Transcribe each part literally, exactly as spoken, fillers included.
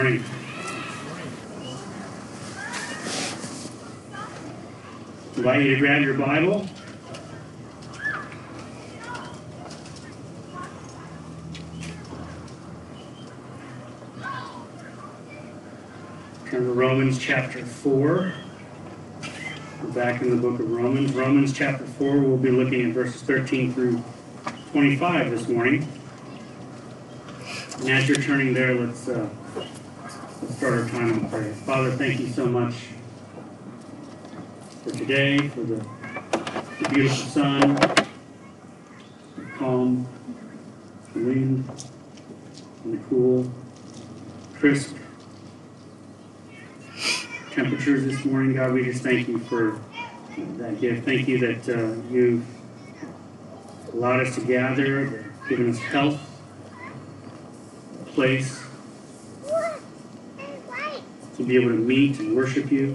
morning. I invite you to grab your Bible. Turn to Romans chapter four. We're back in the book of Romans. Romans chapter four, we'll be looking at verses thirteen through twenty-five this morning. And as you're turning there, let's, uh, let's start our time in prayer. Father, thank you so much for today, for the, the beautiful sun, the calm wind, and the cool, crisp temperatures this morning. God, we just thank you for that gift. Thank you that uh, you've allowed us to gather, given us health, a place to be able to meet and worship you.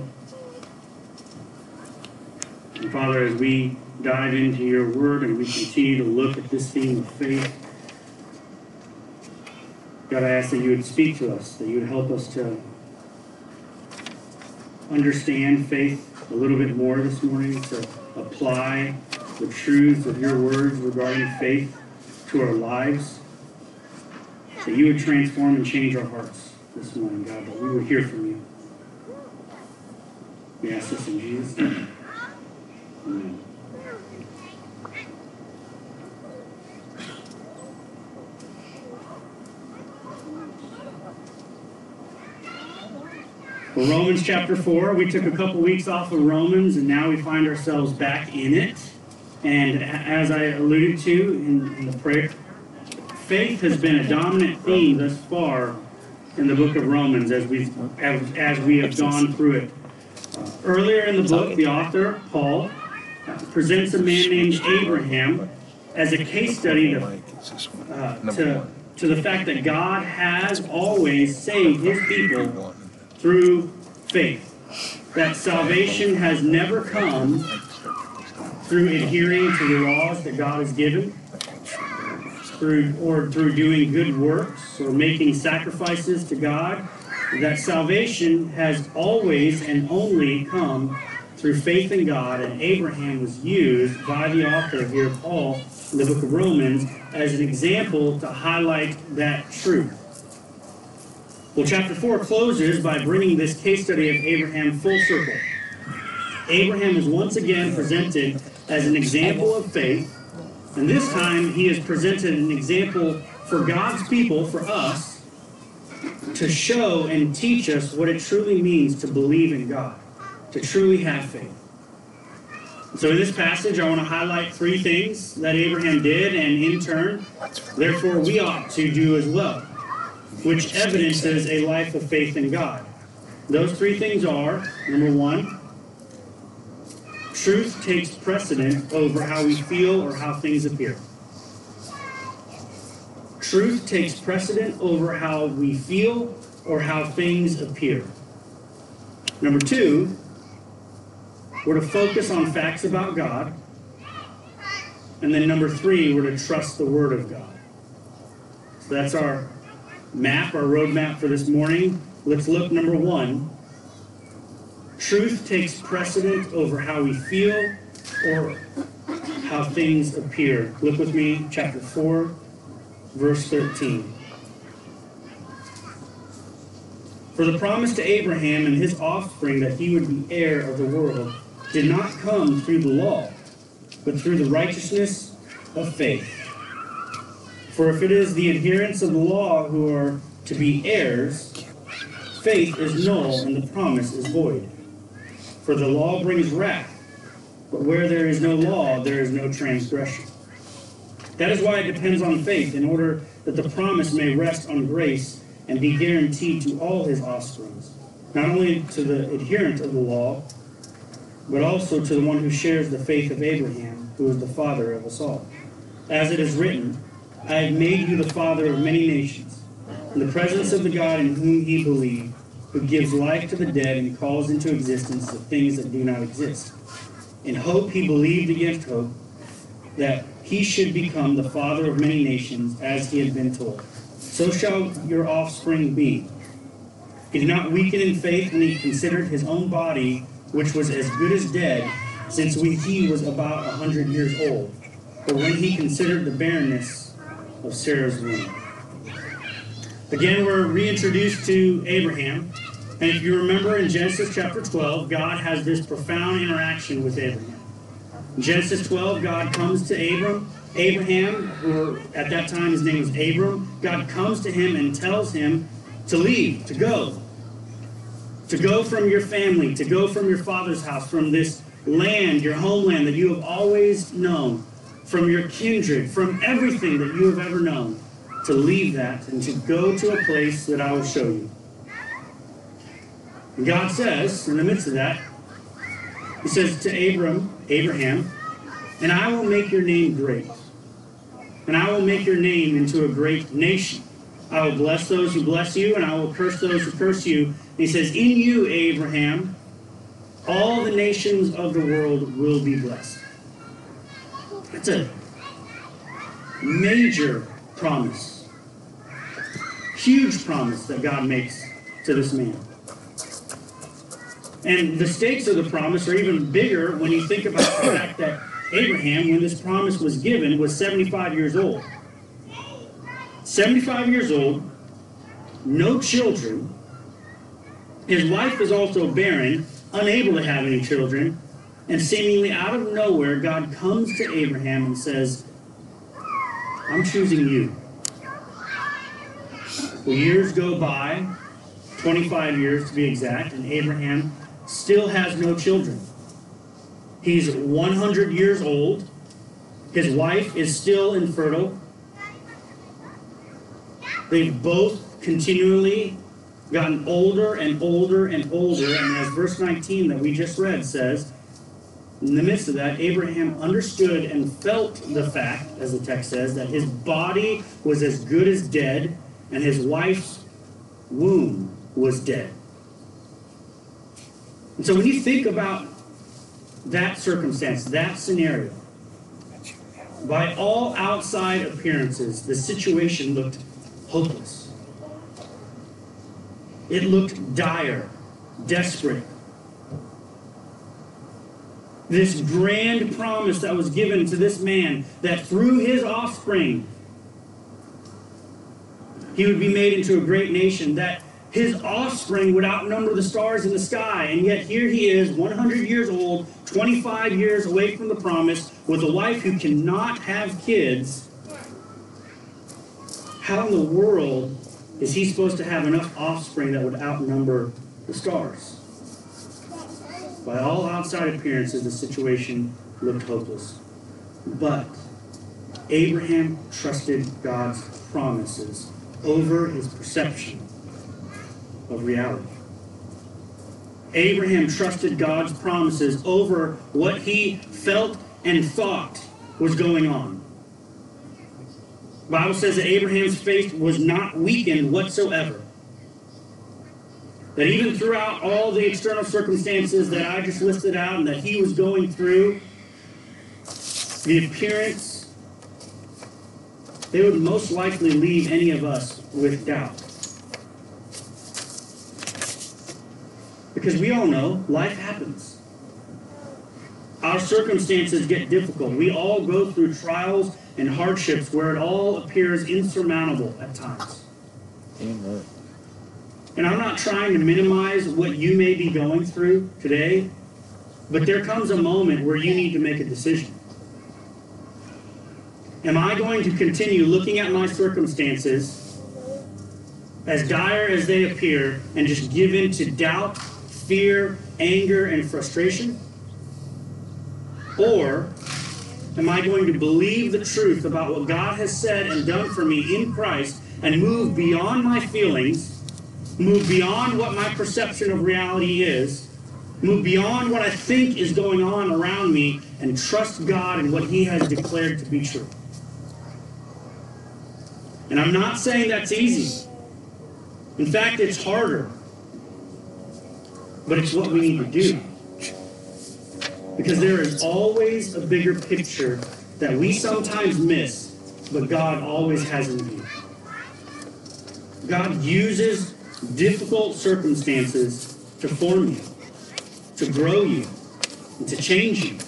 And Father, as we dive into your word and we continue to look at this theme of faith, God, I ask that you would speak to us, that you would help us to understand faith a little bit more this morning, to apply the truths of your words regarding faith to our lives, that you would transform and change our hearts this morning, God, that we would hear from you. We ask this in Jesus' name. Amen. Well, Romans chapter four, we took a couple weeks off of Romans, and now we find ourselves back in it. And as I alluded to in, in the prayer, faith has been a dominant theme thus far in the book of Romans as we as, as we have gone through it. Uh, earlier in the book, the author, Paul, uh, presents a man named Abraham as a case study to, uh, to, to the fact that God has always saved his people through faith. That salvation has never come through adhering to the laws that God has given, through or through doing good works or making sacrifices to God. That salvation has always and only come through faith in God, and Abraham was used by the author here, Paul, in the book of Romans, as an example to highlight that truth. Well, chapter four closes by bringing this case study of Abraham full circle. Abraham is once again presented as an example of faith, and this time he is presented an example for God's people, for us, to show and teach us what it truly means to believe in God, to truly have faith. So in this passage, I want to highlight three things that Abraham did, and in turn, therefore we ought to do as well, which evidences a life of faith in God. Those three things are, number one, truth takes precedent over how we feel or how things appear. Truth takes precedent over how we feel or how things appear. Number two, we're to focus on facts about God. And then number three, we're to trust the Word of God. So that's our map, our roadmap for this morning. Let's look, number one. Truth takes precedent over how we feel or how things appear. Look with me, chapter four, verse thirteen. For the promise to Abraham and his offspring that he would be heir of the world did not come through the law, but through the righteousness of faith. For if it is the adherents of the law who are to be heirs, faith is null and the promise is void. For the law brings wrath, but where there is no law, there is no transgression. That is why it depends on faith, in order that the promise may rest on grace and be guaranteed to all his offspring, not only to the adherent of the law, but also to the one who shares the faith of Abraham, who is the father of us all. As it is written, I have made you the father of many nations, in the presence of the God in whom he believed, who gives life to the dead and calls into existence the things that do not exist. In hope he believed against hope, that he should become the father of many nations, as he had been told. So shall your offspring be. He did not weaken in faith when he considered his own body, which was as good as dead, since we, he was about a hundred years old, or when he considered the barrenness of Sarah's womb. Again, we're reintroduced to Abraham. And if you remember in Genesis chapter twelve, God has this profound interaction with Abraham. In Genesis twelve, God comes to Abram, Abraham, or at that time his name was Abram. God comes to him and tells him to leave, to go. To go from your family, to go from your father's house, from this land, your homeland that you have always known, from your kindred, from everything that you have ever known, to leave that and to go to a place that I will show you. And God says, in the midst of that, he says to Abram, Abraham, and I will make your name great, and I will make your name into a great nation. I will bless those who bless you, and I will curse those who curse you. And he says, in you, Abraham, all the nations of the world will be blessed. That's a major promise. Huge promise that God makes to this man. And the stakes of the promise are even bigger when you think about the fact that Abraham, when this promise was given, was seventy-five years old. seventy-five years old, no children. His wife is also barren, unable to have any children. And seemingly out of nowhere, God comes to Abraham and says, I'm choosing you. Well, years go by, twenty-five years to be exact, and Abraham still has no children. He's one hundred years old. His wife is still infertile. They've both continually gotten older and older and older, and as verse nineteen that we just read says, in the midst of that, Abraham understood and felt the fact, as the text says, that his body was as good as dead, and his wife's womb was dead. And so when you think about that circumstance, that scenario, by all outside appearances, the situation looked hopeless. It looked dire, desperate. This grand promise that was given to this man, that through his offspring, he would be made into a great nation, that his offspring would outnumber the stars in the sky. And yet here he is, one hundred years old, twenty-five years away from the promise, with a wife who cannot have kids. How in the world is he supposed to have enough offspring that would outnumber the stars? By all outside appearances, the situation looked hopeless. But Abraham trusted God's promises over his perception of reality. Abraham trusted God's promises over what he felt and thought was going on. The Bible says that Abraham's faith was not weakened whatsoever. That even throughout all the external circumstances that I just listed out and that he was going through, the appearance, they would most likely leave any of us with doubt. Because we all know life happens. Our circumstances get difficult. We all go through trials and hardships where it all appears insurmountable at times. Amen. And I'm not trying to minimize what you may be going through today, but there comes a moment where you need to make a decision. Am I going to continue looking at my circumstances, as dire as they appear, and just give in to doubt, fear, anger, and frustration? Or am I going to believe the truth about what God has said and done for me in Christ and move beyond my feelings, move beyond what my perception of reality is, move beyond what I think is going on around me, and trust God in what He has declared to be true? And I'm not saying that's easy. In fact, it's harder. But it's what we need to do. Because there is always a bigger picture that we sometimes miss, but God always has in view. God uses difficult circumstances to form you, to grow you, and to change you.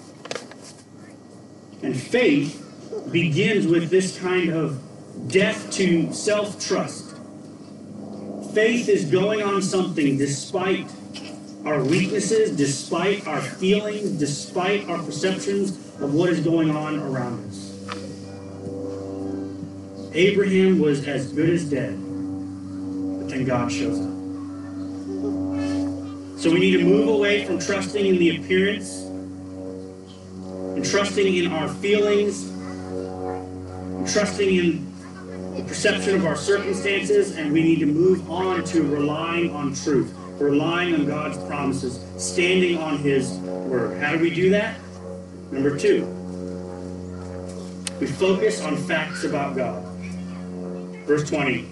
And faith begins with this kind of death to self-trust. Faith is going on something despite our weaknesses, despite our feelings, despite our perceptions of what is going on around us. Abraham was as good as dead, but then God shows up. So we need to move away from trusting in the appearance and trusting in our feelings, and trusting in the perception of our circumstances, and we need to move on to relying on truth, relying on God's promises, standing on His word. How do we do that? Number two, we focus on facts about God. Verse twenty.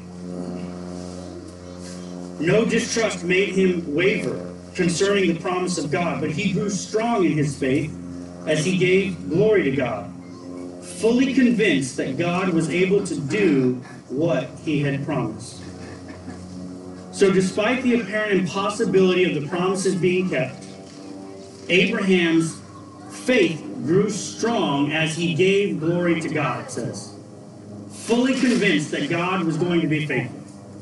No distrust made him waver concerning the promise of God, but he grew strong in his faith as he gave glory to God, fully convinced that God was able to do what He had promised. So despite the apparent impossibility of the promises being kept, Abraham's faith grew strong as he gave glory to God, it says. Fully convinced that God was going to be faithful.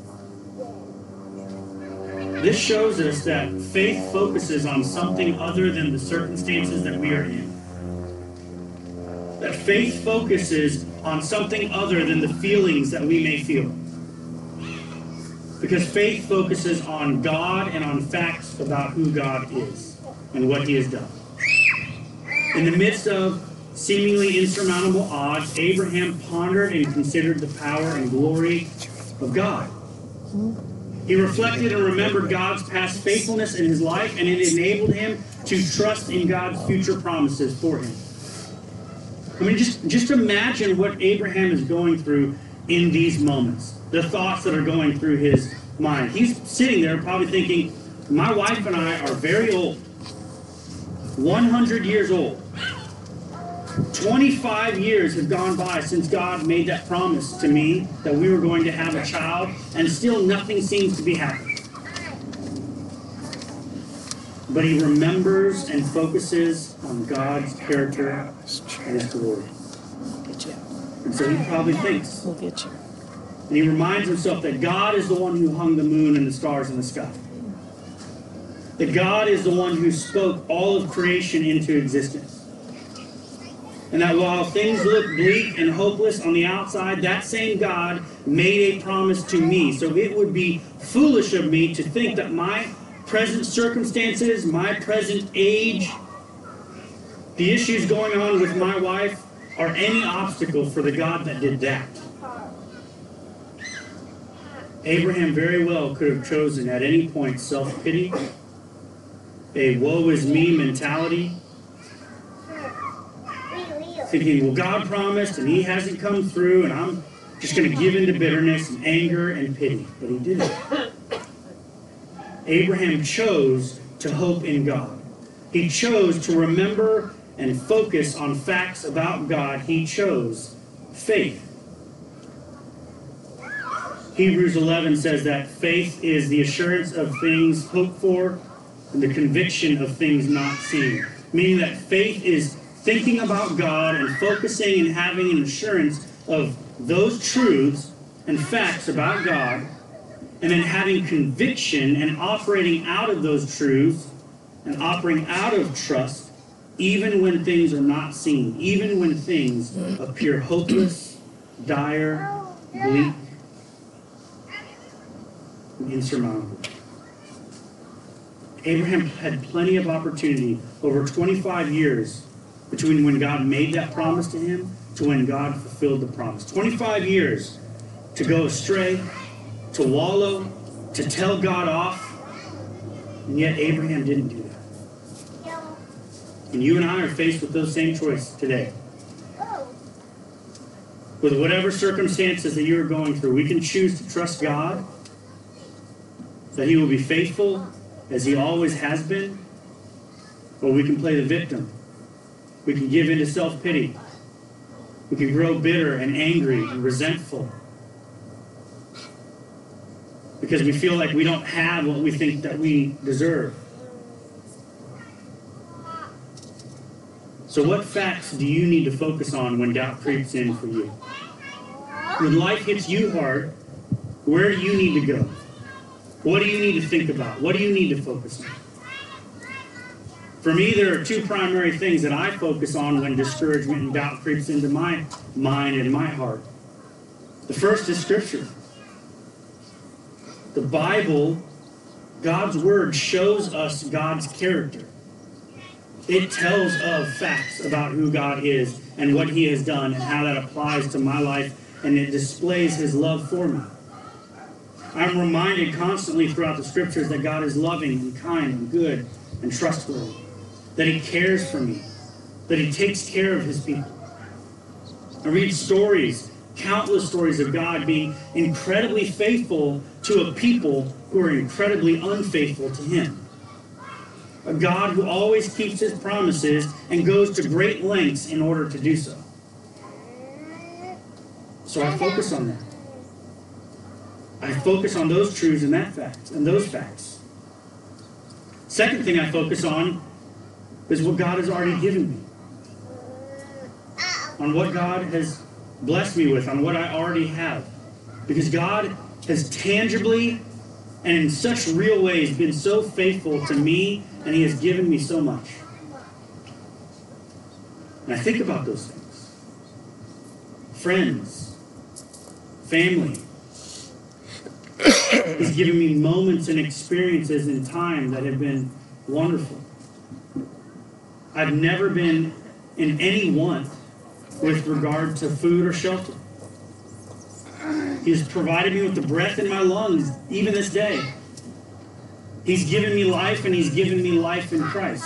This shows us that faith focuses on something other than the circumstances that we are in. That faith focuses on something other than the feelings that we may feel. Because faith focuses on God and on facts about who God is and what He has done. In the midst of seemingly insurmountable odds, Abraham pondered and considered the power and glory of God. He reflected and remembered God's past faithfulness in his life, and it enabled him to trust in God's future promises for him. I mean, just, just imagine what Abraham is going through in these moments, the thoughts that are going through his mind. He's sitting there probably thinking, my wife and I are very old, one hundred years old. twenty-five years have gone by since God made that promise to me that we were going to have a child, and still nothing seems to be happening. But he remembers and focuses on God's character and His glory. And so he probably thinks. We'll get you. And he reminds himself that God is the one who hung the moon and the stars in the sky. That God is the one who spoke all of creation into existence. And that while things look bleak and hopeless on the outside, that same God made a promise to me. So it would be foolish of me to think that my present circumstances, my present age, the issues going on with my wife are any obstacle for the God that did that. Abraham very well could have chosen at any point self-pity, a woe is me mentality, thinking, well, God promised and He hasn't come through, and I'm just going to give in to bitterness and anger and pity. But he didn't. Abraham chose to hope in God. He chose to remember and focus on facts about God. He chose faith. Hebrews eleven says that faith is the assurance of things hoped for and the conviction of things not seen. Meaning that faith is thinking about God and focusing and having an assurance of those truths and facts about God, and then having conviction and operating out of those truths and operating out of trust, even when things are not seen, even when things appear hopeless, dire, bleak, and insurmountable. Abraham had plenty of opportunity over twenty-five years between when God made that promise to him to when God fulfilled the promise. twenty-five years to go astray, to wallow, to tell God off, and yet Abraham didn't do that. And you and I are faced with those same choices today. With whatever circumstances that you're going through, we can choose to trust God, that He will be faithful as He always has been, or we can play the victim. We can give in to self-pity. We can grow bitter and angry and resentful. because we feel like we don't have what we think that we deserve. So what facts do you need to focus on when doubt creeps in for you? When life hits you hard, where do you need to go? What do you need to think about? What do you need to focus on? For me, there are two primary things that I focus on when discouragement and doubt creeps into my mind and my heart. The first is Scripture. The Bible, God's Word, shows us God's character. It tells of facts about who God is and what He has done and how that applies to my life, and it displays His love for me. I'm reminded constantly throughout the Scriptures that God is loving and kind and good and trustworthy, that He cares for me, that He takes care of His people. I read stories, countless stories of God being incredibly faithful to a people who are incredibly unfaithful to Him. A God who always keeps His promises and goes to great lengths in order to do so. So I focus on that. I focus on those truths and that fact, and those facts. Second thing I focus on is what God has already given me. On what God has blessed me with, on what I already have. Because God has tangibly and in such real ways been so faithful to me, and He has given me so much. And I think about those things. Friends, family. He's given me moments and experiences in time that have been wonderful. I've never been in any want with regard to food or shelter. He's provided me with the breath in my lungs, even this day. He's given me life, and He's given me life in Christ.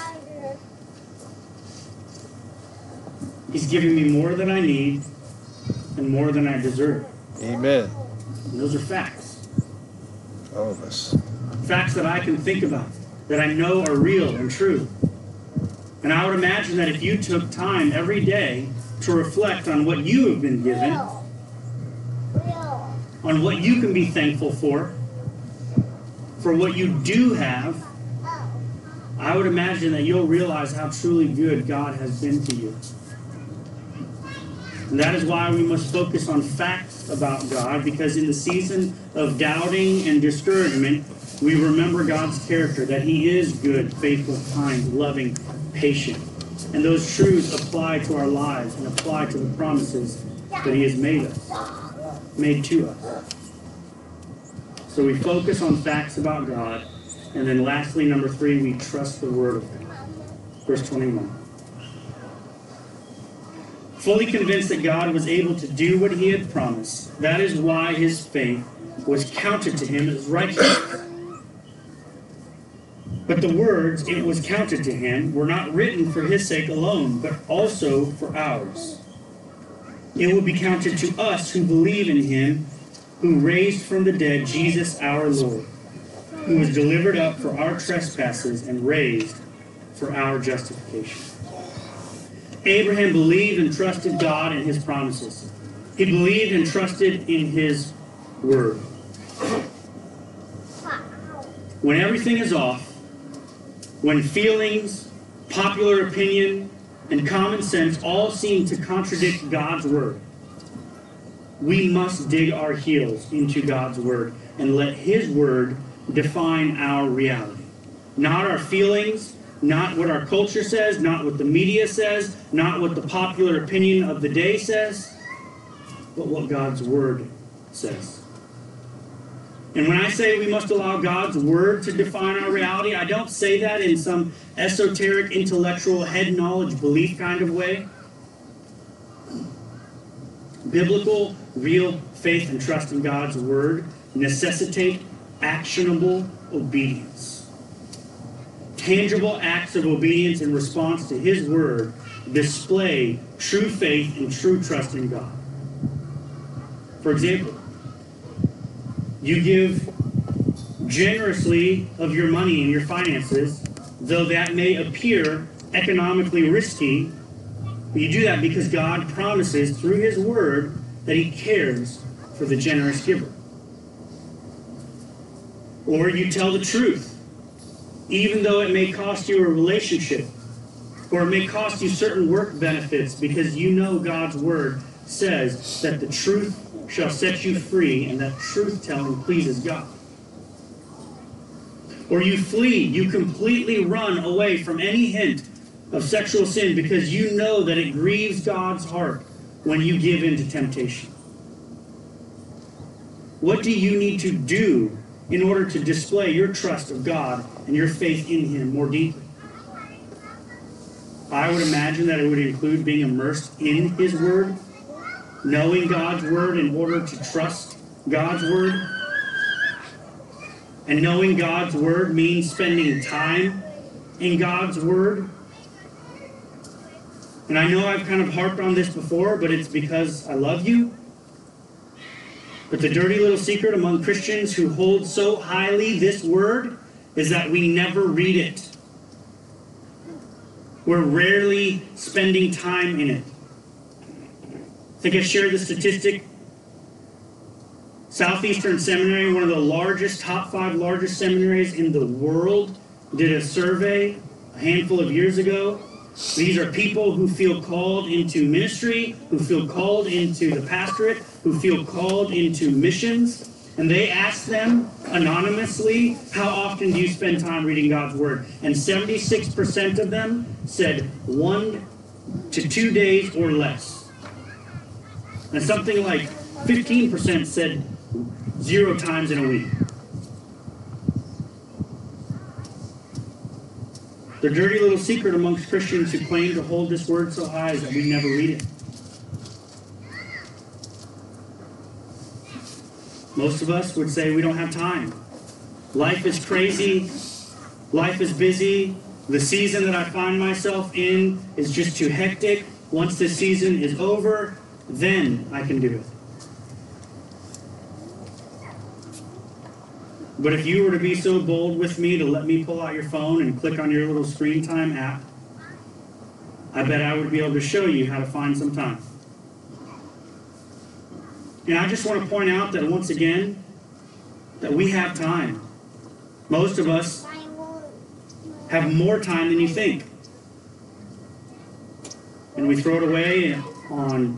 He's given me more than I need and more than I deserve. Amen. And those are facts. All of us. Facts that I can think about, that I know are real and true. And I would imagine that if you took time every day to reflect on what you have been given, on what you can be thankful for, for what you do have, I would imagine that you'll realize how truly good God has been to you. And that is why we must focus on facts about God, because in the season of doubting and discouragement, we remember God's character, that He is good, faithful, kind, loving, patient. And those truths apply to our lives and apply to the promises that He has made us, made to us. So we focus on facts about God. And then lastly, number three, we trust the Word of God. Verse twenty-one. Fully convinced that God was able to do what He had promised, that is why His faith was counted to Him as righteousness. But the words, "it was counted to Him," were not written for His sake alone, but also for ours. It will be counted to us who believe in Him who raised from the dead Jesus our Lord, who was delivered up for our trespasses and raised for our justification. Abraham believed and trusted God and His promises. He believed and trusted in His Word. When everything is off, when feelings, popular opinion, and common sense all seem to contradict God's Word, we must dig our heels into God's Word and let His Word define our reality. Not our feelings, not what our culture says, not what the media says, not what the popular opinion of the day says, but what God's Word says. And when I say we must allow God's Word to define our reality, I don't say that in some esoteric, intellectual, head knowledge, belief kind of way. Biblical, real faith and trust in God's Word necessitate actionable obedience. Tangible acts of obedience in response to His Word display true faith and true trust in God. For example, you give generously of your money and your finances, though that may appear economically risky. But you do that because God promises through His Word that He cares for the generous giver. Or you tell the truth, even though it may cost you a relationship, or it may cost you certain work benefits, because you know God's word says that the truth shall set you free, and that truth-telling pleases God. Or you flee, you completely run away from any hint of sexual sin because you know that it grieves God's heart when you give in to temptation. What do you need to do in order to display your trust of God and your faith in Him more deeply? I would imagine that it would include being immersed in His Word, knowing God's Word in order to trust God's Word. And knowing God's Word means spending time in God's Word. And I know I've kind of harped on this before, but it's because I love you. But the dirty little secret among Christians who hold so highly this Word is that we never read it. We're rarely spending time in it. I think I shared the statistic. Southeastern Seminary, one of the largest, top five largest seminaries in the world, did a survey a handful of years ago. These are people who feel called into ministry, who feel called into the pastorate, who feel called into missions. And they asked them anonymously, how often do you spend time reading God's Word? And seventy-six percent of them said one to two days or less. And something like fifteen percent said zero times in a week. The dirty little secret amongst Christians who claim to hold this Word so high is that we never read it. Most of us would say we don't have time. Life is crazy. Life is busy. The season that I find myself in is just too hectic. Once this season is over, then I can do it. But if you were to be so bold with me to let me pull out your phone and click on your little screen time app, I bet I would be able to show you how to find some time. And I just want to point out that once again, that we have time. Most of us have more time than you think. And we throw it away on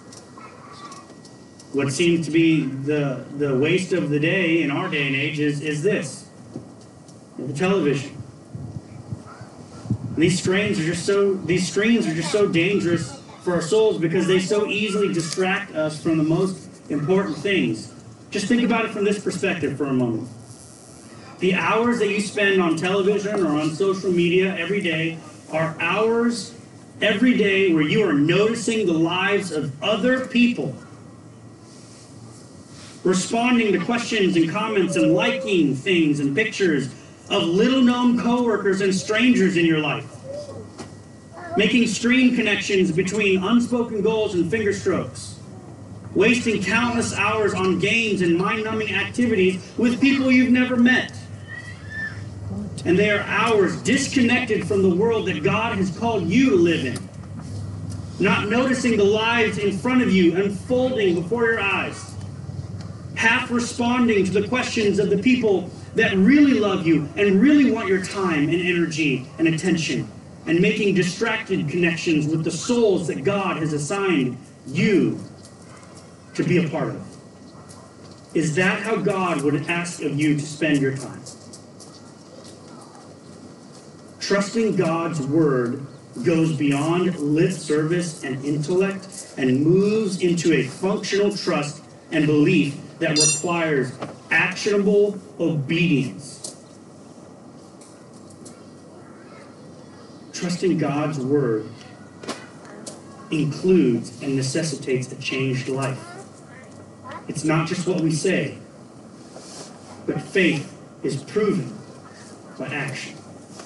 what seems to be the, the waste of the day in our day and age is, is this, the television. And these screens are just so these screens are just so dangerous for our souls because they so easily distract us from the most important things. Just think about it from this perspective for a moment. The hours that you spend on television or on social media every day are hours every day where you are noticing the lives of other people, responding to questions and comments and liking things and pictures of little-known coworkers and strangers in your life, making screen connections between unspoken goals and finger strokes, wasting countless hours on games and mind-numbing activities with people you've never met. And they are hours disconnected from the world that God has called you to live in, not noticing the lives in front of you unfolding before your eyes, half responding to the questions of the people that really love you and really want your time and energy and attention, and making distracted connections with the souls that God has assigned you to be a part of. Is that how God would ask of you to spend your time? Trusting God's word goes beyond lip service and intellect and moves into a functional trust and belief that requires actionable obedience. Trusting God's word includes and necessitates a changed life. It's not just what we say, but faith is proven by action.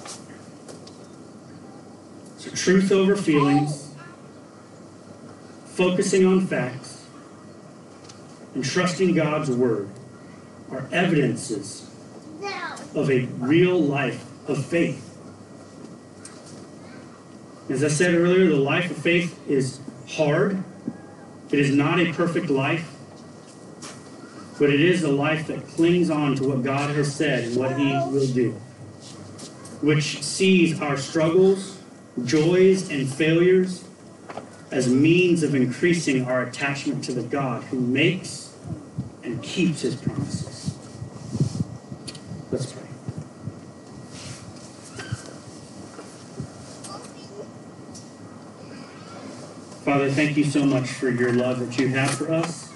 So truth over feelings, focusing on facts, and trusting God's word are evidences of a real life of faith. As I said earlier, the life of faith is hard. It is not a perfect life. but it is a life that clings on to what God has said and what he will do, which sees our struggles, joys, and failures as means of increasing our attachment to the God who makes and keeps his promises. Let's pray. Father, thank you so much for your love that you have for us.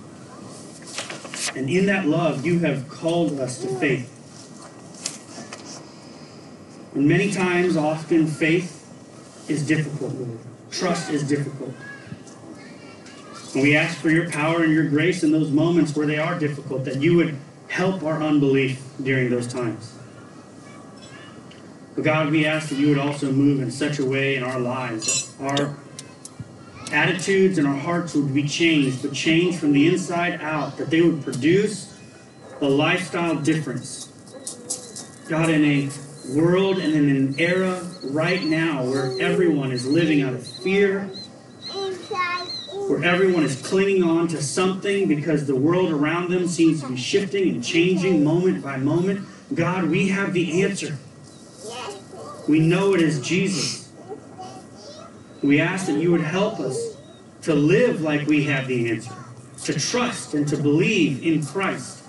And in that love, you have called us to faith. And many times, often, faith is difficult, Lord. Trust is difficult. And we ask for your power and your grace in those moments where they are difficult, that you would help our unbelief during those times. But God, we ask that you would also move in such a way in our lives that our attitudes and our hearts would be changed, but changed from the inside out, that they would produce a lifestyle difference. God, in a world and in an era right now where everyone is living out of fear, where everyone is clinging on to something because the world around them seems to be shifting and changing moment by moment, God, we have the answer. We know it is Jesus. We ask that you would help us to live like we have the answer, to trust and to believe in Christ,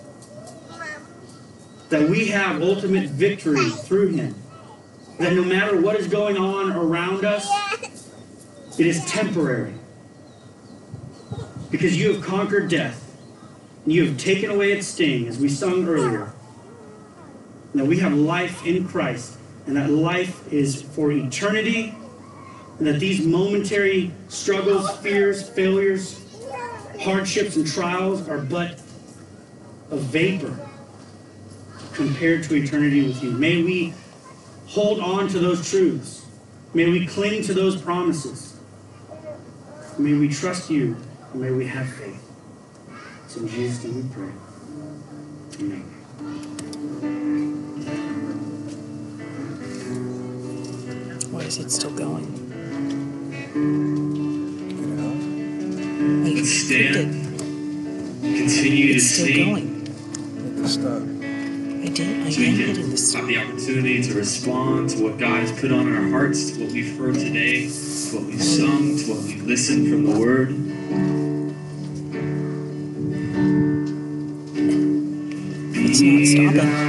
that we have ultimate victory through him, that no matter what is going on around us, it is temporary, because you have conquered death, and you have taken away its sting, as we sung earlier, and that we have life in Christ, and that life is for eternity, and that these momentary struggles, fears, failures, hardships, and trials are but a vapor compared to eternity with you. May we hold on to those truths. May we cling to those promises. May we trust you, and may we have faith. It's in Jesus' name we pray. Amen. Why is it still going? Let's stand. Continue to It's still sing. going. Stop. I did. I So we am can hitting the stop. have the opportunity to respond to what God has put on our hearts, to what we've heard today, to what we've sung, to what we've listened from the Word. It's not stopping.